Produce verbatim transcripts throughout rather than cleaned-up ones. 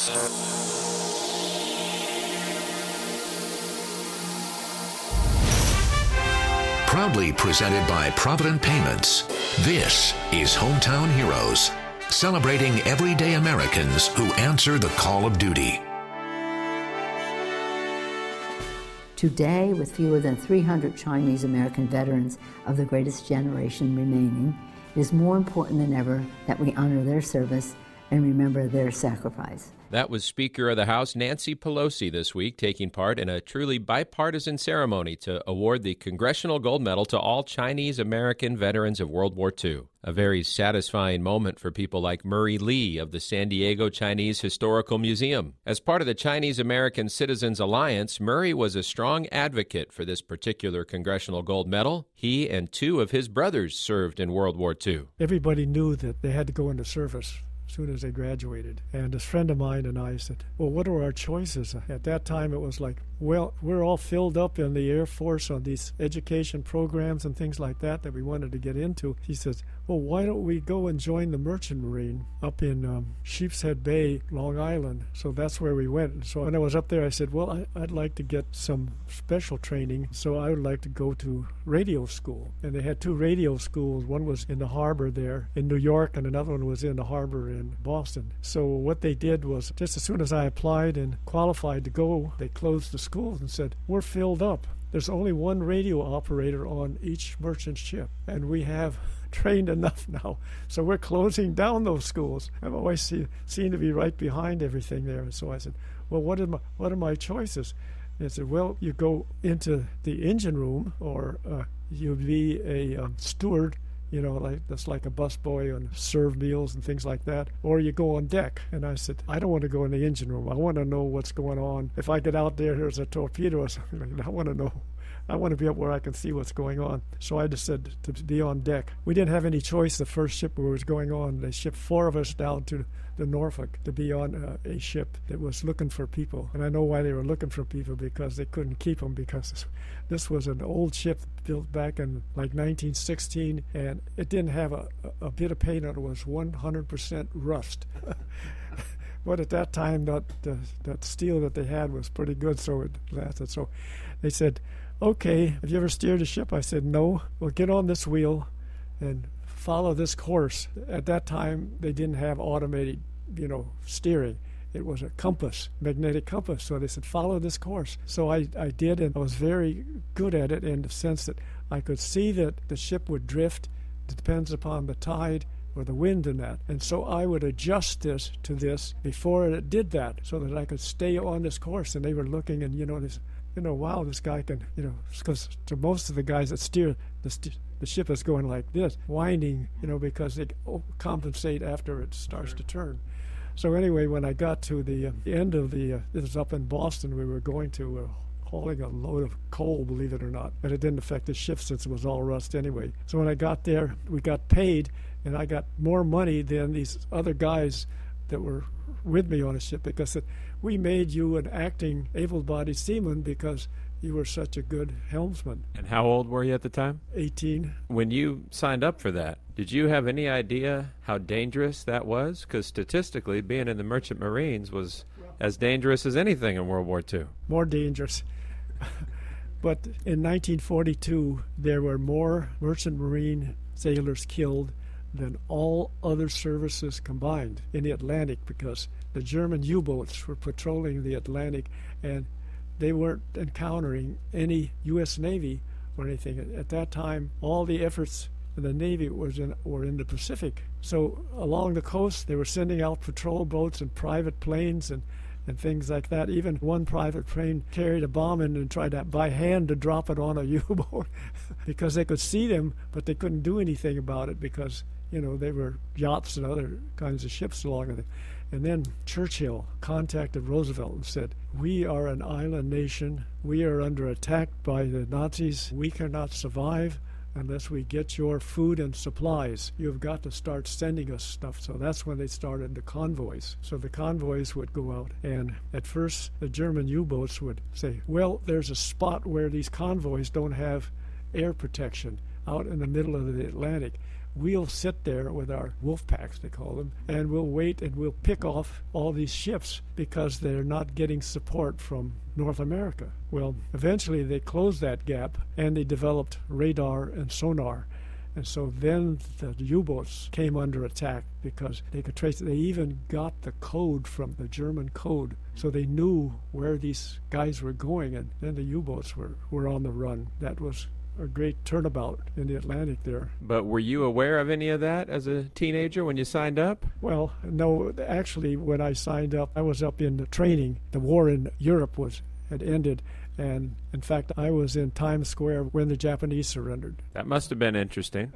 Proudly presented by Provident Payments, this is Hometown Heroes, celebrating everyday Americans who answer the call of duty. Today, with fewer than three hundred Chinese American veterans of the greatest generation remaining, it is more important than ever that we honor their service and remember their sacrifice. That was Speaker of the House Nancy Pelosi this week, taking part in a truly bipartisan ceremony to award the Congressional Gold Medal to all Chinese American veterans of World War Two. A very satisfying moment for people like Murray Lee of the San Diego Chinese Historical Museum. As part of the Chinese American Citizens Alliance, Murray was a strong advocate for this particular Congressional Gold Medal. He and two of his brothers served in World War Two. Everybody knew that they had to go into service as soon as they graduated. And a friend of mine and I said, well, what are our choices? At that time, it was like, well, we're all filled up in the Air Force on these education programs and things like that that we wanted to get into. He says, well, why don't we go and join the Merchant Marine up in um, Sheepshead Bay, Long Island? So that's where we went. And so when I was up there, I said, well, I, I'd like to get some special training, so I would like to go to radio school. And they had two radio schools. One was in the harbor there in New York, and another one was in the harbor in Boston. So what they did was, just as soon as I applied and qualified to go, they closed the schools and said, we're filled up. There's only one radio operator on each merchant ship, and we have trained enough now. So we're closing down those schools. I've always seen, seemed to be right behind everything there. And so I said, well, what are my, what are my choices? And they said, well, you go into the engine room, or uh, you be a um, steward, you know, like that's like a busboy and serve meals and things like that, or you go on deck. And I said, I don't want to go in the engine room. I want to know what's going on. If I get out there, there's a torpedo or something, I want to know. I want to be up where I can see what's going on. So I just said to be on deck. We didn't have any choice. The first ship we was going on, they shipped four of us down to the Norfolk to be on uh, a ship that was looking for people. And I know why they were looking for people, because they couldn't keep them, because this was an old ship built back in like nineteen sixteen, and it didn't have a, a bit of paint on it. It was one hundred percent rust. But at that time, that, uh, that steel that they had was pretty good, so it lasted. So they said, okay, have you ever steered a ship? I said, no. Well, get on this wheel and follow this course. At that time, they didn't have automated, you know, steering. It was a compass, magnetic compass. So they said, follow this course. So I, I did, and I was very good at it in the sense that I could see that the ship would drift. It depends upon the tide or the wind in that. And so I would adjust this to this before it did that, so that I could stay on this course. And they were looking, and, you know, this, you know, wow, this guy can, you know, because to most of the guys that steer, the, st- the ship is going like this, winding, you know, because they compensate after it starts to turn. So anyway, when I got to the, uh, the end of the, uh, this was up in Boston, we were going to uh, hauling a load of coal, believe it or not. But it didn't affect the ship since it was all rust anyway. So when I got there, we got paid, and I got more money than these other guys that were with me on a ship, because it, we made you an acting able-bodied seaman because you were such a good helmsman. And how old were you at the time? eighteen. When you signed up for that, did you have any idea how dangerous that was? Because statistically, being in the Merchant Marines was as dangerous as anything in World War Two. More dangerous. But in nineteen forty-two, there were more Merchant Marine sailors killed than all other services combined in the Atlantic, because the German U-boats were patrolling the Atlantic, and they weren't encountering any U S Navy or anything. At that time, all the efforts of the Navy was in, were in the Pacific. So along the coast, they were sending out patrol boats and private planes and, and things like that. Even one private plane carried a bomb in and tried to, by hand to drop it on a U-boat because they could see them, but they couldn't do anything about it because, you know, they were yachts and other kinds of ships along with it. And then Churchill contacted Roosevelt and said, we are an island nation. We are under attack by the Nazis. We cannot survive unless we get your food and supplies. You've got to start sending us stuff. So that's when they started the convoys. So the convoys would go out, and at first the German U-boats would say, well, there's a spot where these convoys don't have air protection out in the middle of the Atlantic. we'll sit there with our wolf packs, they call them, and we'll wait and we'll pick off all these ships because they're not getting support from North America. Well, eventually they closed that gap and they developed radar and sonar. And so then the U-boats came under attack because they could trace it. They even got the code from the German code, so they knew where these guys were going, and then the U-boats were, were on the run. That was a great turnabout in the Atlantic there. But were you aware of any of that as a teenager when you signed up? Well, no, actually, when I signed up, I was up in the training. The war in Europe was had ended, and in fact, I was in Times Square when the Japanese surrendered. That must have been interesting.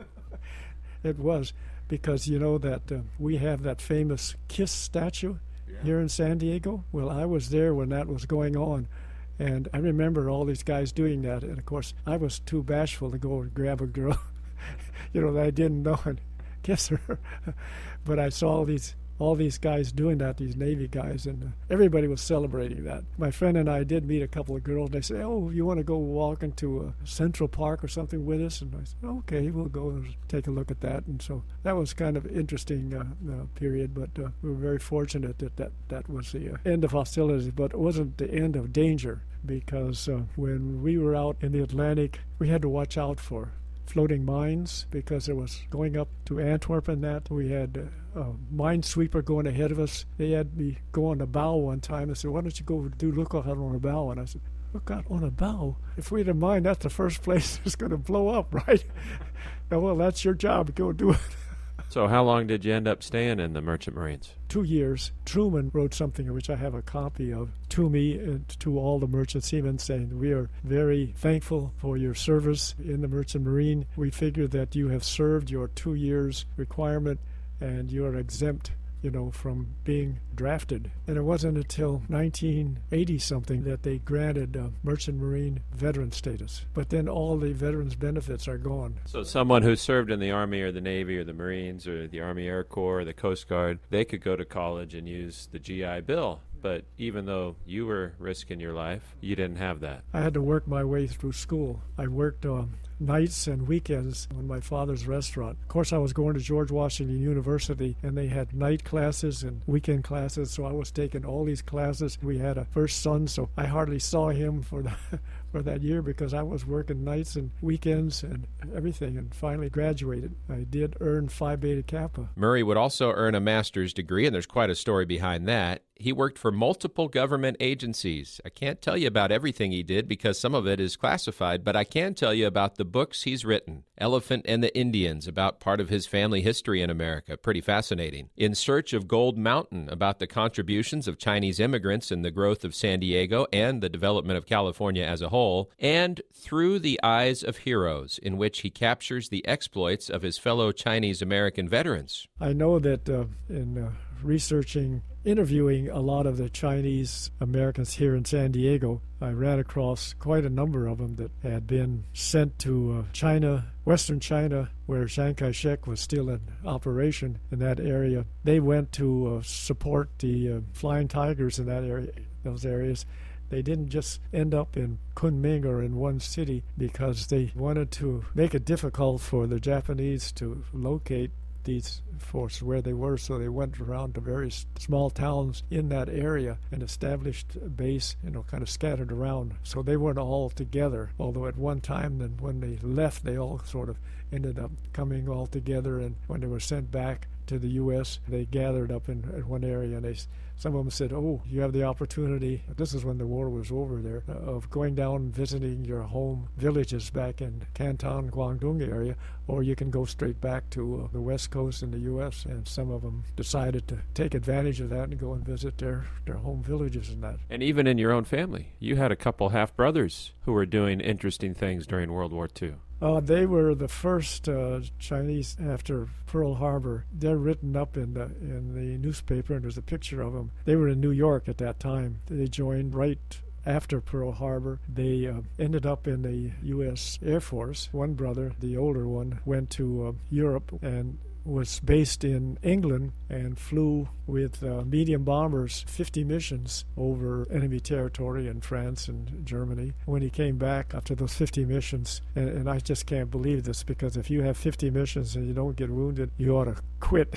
It was, because you know that uh, we have that famous KISS statue yeah. here in San Diego. Well, I was there when that was going on, and I remember all these guys doing that, and of course, I was too bashful to go and grab a girl, you know, that I didn't know and kiss her, but I saw all these all these guys doing that, these Navy guys, and uh, everybody was celebrating that. My friend and I did meet a couple of girls, and they said, oh, you want to go walk into a Central Park or something with us? And I said, okay, we'll go and take a look at that. And so that was kind of interesting uh, uh, period, but uh, we were very fortunate that that, that was the uh, end of hostilities, but it wasn't the end of danger, because uh, when we were out in the Atlantic, we had to watch out for floating mines, because it was going up to Antwerp and that. We had uh, a minesweeper going ahead of us. They had me go on the bow one time. They said, why don't you go do lookout on a bow? And I said, lookout on a bow? If we had a mine, that's the first place it's going to blow up, right? No, well, that's your job. Go do it. So how long did you end up staying in the Merchant Marines? Two years. Truman wrote something which I have a copy of to me and to all the merchant seamen, saying, we are very thankful for your service in the Merchant Marine. We figure that you have served your two years requirement and you are exempt, you know, from being drafted. And it wasn't until nineteen eighty something that they granted uh, Merchant Marine veteran status. But then all the veterans' benefits are gone. So someone who served in the Army or the Navy or the Marines or the Army Air Corps or the Coast Guard, they could go to college and use the G I Bill. But even though you were risking your life, you didn't have that. I had to work my way through school. I worked um, nights and weekends in my father's restaurant. Of course, I was going to George Washington University, and they had night classes and weekend classes, so I was taking all these classes. We had a first son, so I hardly saw him for the for that year because I was working nights and weekends and everything, and finally graduated. I did earn Phi Beta Kappa. Murray would also earn a master's degree, and there's quite a story behind that. He worked for multiple government agencies. I can't tell you about everything he did because some of it is classified, but I can tell you about the books he's written. Elephant and the Indians, about part of his family history in America. Pretty fascinating. In Search of Gold Mountain, about the contributions of Chinese immigrants in the growth of San Diego and the development of California as a whole. And Through the Eyes of Heroes, in which he captures the exploits of his fellow Chinese American veterans. I know that uh, in uh, researching interviewing a lot of the Chinese Americans here in San Diego, I ran across quite a number of them that had been sent to uh, China, Western China, where Chiang Kai-shek was still in operation in that area. They went to uh, support the uh, Flying Tigers in that area, those areas. They didn't just end up in Kunming or in one city because they wanted to make it difficult for the Japanese to locate these forces where they were, so they went around to various small towns in that area and established a base, you know, kind of scattered around. So they weren't all together, although at one time, then when they left, they all sort of ended up coming all together, and when they were sent back to the U S, they gathered up in, in one area, and they some of them said, oh, you have the opportunity, this is when the war was over there, of going down and visiting your home villages back in Canton, Guangdong area, or you can go straight back to uh, the West Coast in the U S, and some of them decided to take advantage of that and go and visit their, their home villages and that. And even in your own family, you had a couple half-brothers who were doing interesting things during World War Two. Uh, they were the first uh, Chinese after Pearl Harbor. They're written up in the in the newspaper, and there's a picture of them. They were in New York at that time. They joined right after Pearl Harbor. They uh, ended up in the U S Air Force. One brother, the older one, went to uh, Europe, and was based in England and flew with uh, medium bombers fifty missions over enemy territory in France and Germany. When he came back after those fifty missions, and, and I just can't believe this, because if you have fifty missions and you don't get wounded, you ought to quit.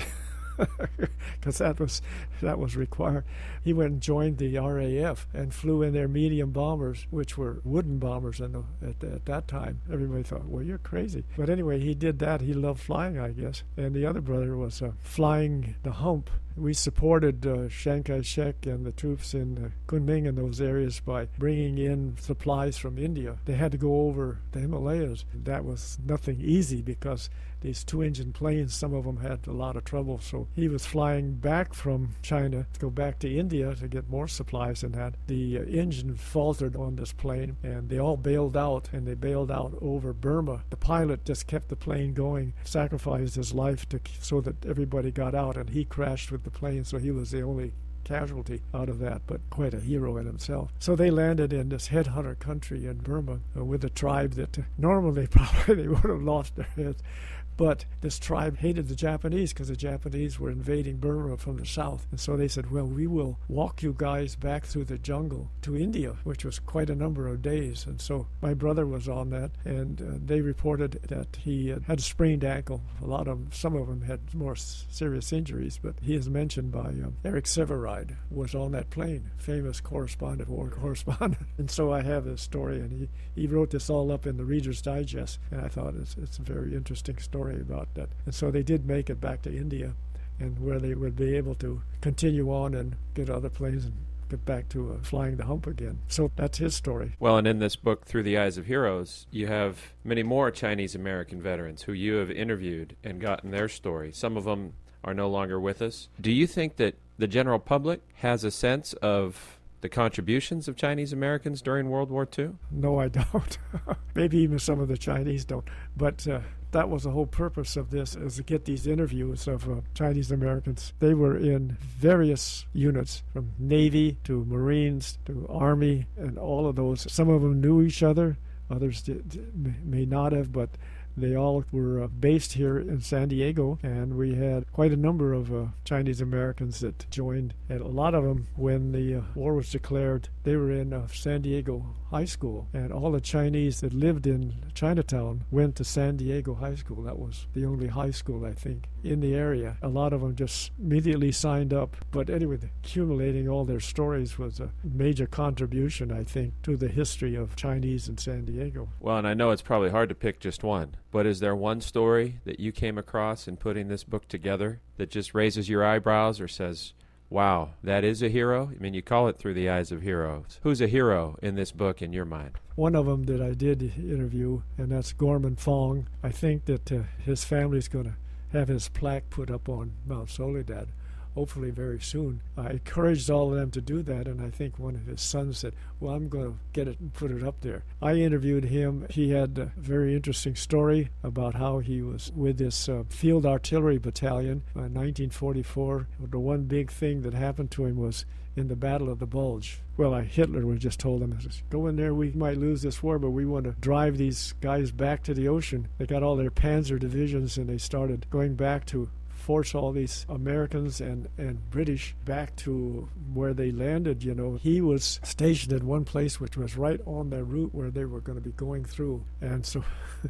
Because that was that was required. He went and joined the R A F and flew in their medium bombers, which were wooden bombers in the, at, at that time. Everybody thought, well, you're crazy. But anyway, he did that. He loved flying, I guess. And the other brother was uh, flying the hump. We supported uh, Chiang Kai-shek and the troops in uh, Kunming and those areas by bringing in supplies from India. They had to go over the Himalayas. That was nothing easy, because these two-engine planes, some of them had a lot of trouble. So he was flying back from China to go back to India to get more supplies and that. The uh, engine faltered on this plane, and they all bailed out, and they bailed out over Burma. The pilot just kept the plane going, sacrificed his life to so that everybody got out, and he crashed with the plane, so he was the only casualty out of that, but quite a hero in himself. So they landed in this headhunter country in Burma uh, with a tribe that uh, normally probably they would have lost their heads. But this tribe hated the Japanese because the Japanese were invading Burma from the south. And so they said, well, we will walk you guys back through the jungle to India, which was quite a number of days. And so my brother was on that, and uh, they reported that he uh, had a sprained ankle. A lot of them, some of them had more s- serious injuries, but he is mentioned by um, Eric Sevareid, was on that plane, famous correspondent, war correspondent. And so I have this story, and he, he wrote this all up in the Reader's Digest, and I thought it's, it's a very interesting story about that. And so they did make it back to India, and where they would be able to continue on and get other planes and get back to uh, flying the hump again. So that's his story. Well, and in this book, Through the Eyes of Heroes, you have many more Chinese-American veterans who you have interviewed and gotten their story. Some of them are no longer with us. Do you think that the general public has a sense of the contributions of Chinese Americans during World War Two? No, I don't. Maybe even some of the Chinese don't. But uh, that was the whole purpose of this, is to get these interviews of uh, Chinese Americans. They were in various units, from Navy to Marines to Army, and all of those. Some of them knew each other. Others did, may not have, but they all were uh, based here in San Diego, and we had quite a number of uh, Chinese Americans that joined. And a lot of them, when the uh, war was declared, they were in uh, San Diego High School, and all the Chinese that lived in Chinatown went to San Diego High School. That was the only high school, I think, in the area. A lot of them just immediately signed up. But anyway, accumulating all their stories was a major contribution, I think, to the history of Chinese in San Diego. Well, and I know it's probably hard to pick just one, but is there one story that you came across in putting this book together that just raises your eyebrows or says, wow, that is a hero? I mean, you call it Through the Eyes of Heroes. Who's a hero in this book in your mind? One of them that I did interview, and that's Gorman Fong. I think that uh, his family's going to have his plaque put up on Mount Soledad, hopefully very soon. I encouraged all of them to do that, and I think one of his sons said, well, I'm going to get it and put it up there. I interviewed him. He had a very interesting story about how he was with this uh, field artillery battalion in nineteen forty-four. The one big thing that happened to him was in the Battle of the Bulge. Well, uh, Hitler was just told him, go in there, we might lose this war, but we want to drive these guys back to the ocean. They got all their panzer divisions, and they started going back to force all these Americans and, and British back to where they landed, you know. He was stationed in one place which was right on the route where they were going to be going through. And so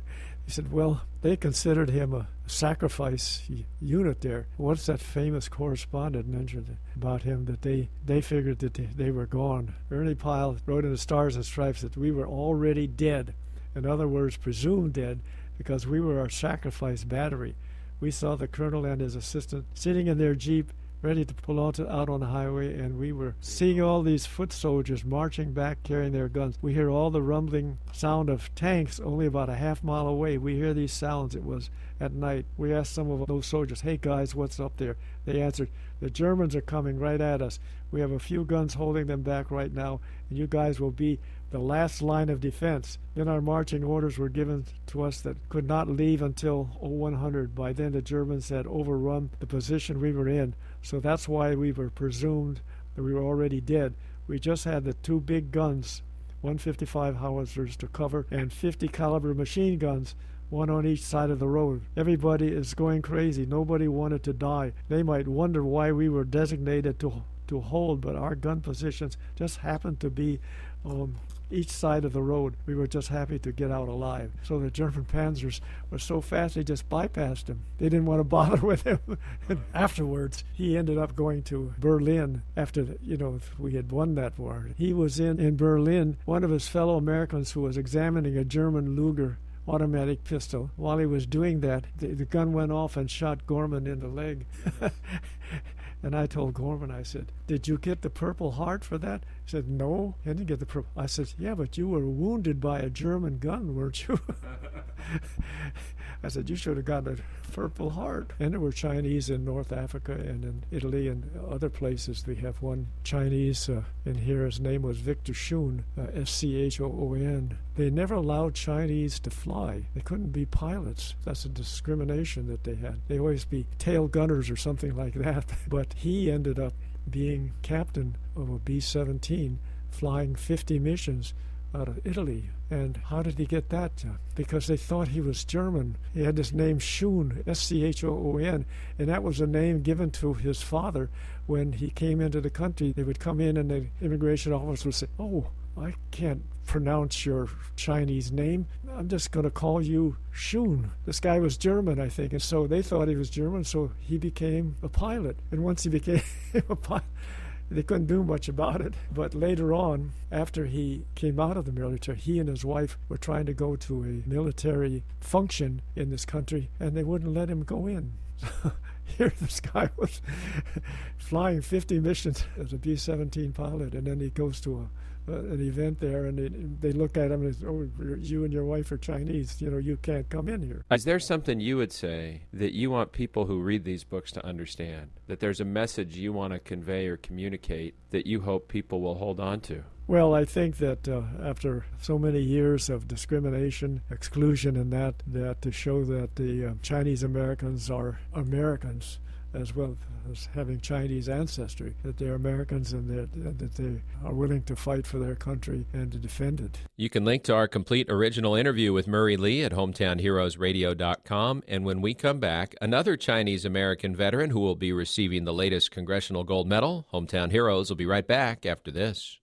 he said, well, they considered him a sacrifice unit there. What's that famous correspondent mentioned about him, that they, they figured that they, they were gone? Ernie Pyle wrote in the Stars and Stripes that we were already dead. In other words, presumed dead, because we were our sacrifice battery. We saw the colonel and his assistant sitting in their jeep, ready to pull out, out on the highway, and we were seeing all these foot soldiers marching back, carrying their guns. We hear all the rumbling sound of tanks only about a half mile away. We hear these sounds. It was at night. We asked some of those soldiers, hey guys, what's up there? They answered, the Germans are coming right at us. We have a few guns holding them back right now, and you guys will be the last line of defense. Then our marching orders were given to us that could not leave until oh one hundred. By then the Germans had overrun the position we were in, so that's why we were presumed that we were already dead. We just had the two big guns, one fifty-five howitzers to cover, and fifty caliber machine guns one on each side of the road. Everybody is going crazy. Nobody wanted to die. They might wonder why we were designated to to hold, but our gun positions just happened to be um, each side of the road. We were just happy to get out alive. So the German panzers were so fast they just bypassed him. They didn't want to bother with him. And afterwards, he ended up going to Berlin after, the, you know, we had won that war. He was in, in Berlin. One of his fellow Americans who was examining a German Luger automatic pistol. While he was doing that, the, the gun went off and shot Gorman in the leg. And I told Gorman, I said, did you get the Purple Heart for that? He said, no, I didn't get the Purple. I said, yeah, but you were wounded by a German gun, weren't you? I said, you should have gotten a Purple Heart. And there were Chinese in North Africa and in Italy and other places. We have one Chinese uh, in here. His name was Victor Schoon, uh, S C H O O N. They never allowed Chinese to fly. They couldn't be pilots. That's a discrimination that they had. They always be tail gunners or something like that. But he ended up being captain of a B seventeen, flying fifty missions out of Italy. And how did he get that job? Because they thought he was German. He had this name Schoon, S C H O O N, and that was a name given to his father when he came into the country. They would come in and the immigration officer would say, oh, I can't pronounce your Chinese name. I'm just going to call you Schoon. This guy was German, I think, and so they thought he was German, so he became a pilot. And once he became a pilot, they couldn't do much about it. But later on, after he came out of the military, he and his wife were trying to go to a military function in this country, and they wouldn't let him go in. Here this guy was flying fifty missions as a B seventeen pilot, and then he goes to a an event there, and they, they look at him and say, oh, you and your wife are Chinese, you know, you can't come in here. Is there something you would say that you want people who read these books to understand? That there's a message you want to convey or communicate that you hope people will hold on to? Well, I think that uh, after so many years of discrimination, exclusion, and that, that to show that the uh, Chinese Americans are Americans, as well as having Chinese ancestry, that they're Americans and that, that they are willing to fight for their country and to defend it. You can link to our complete original interview with Murray Lee at hometown heroes radio dot com. And when we come back, another Chinese American veteran who will be receiving the latest Congressional Gold Medal. Hometown Heroes will be right back after this.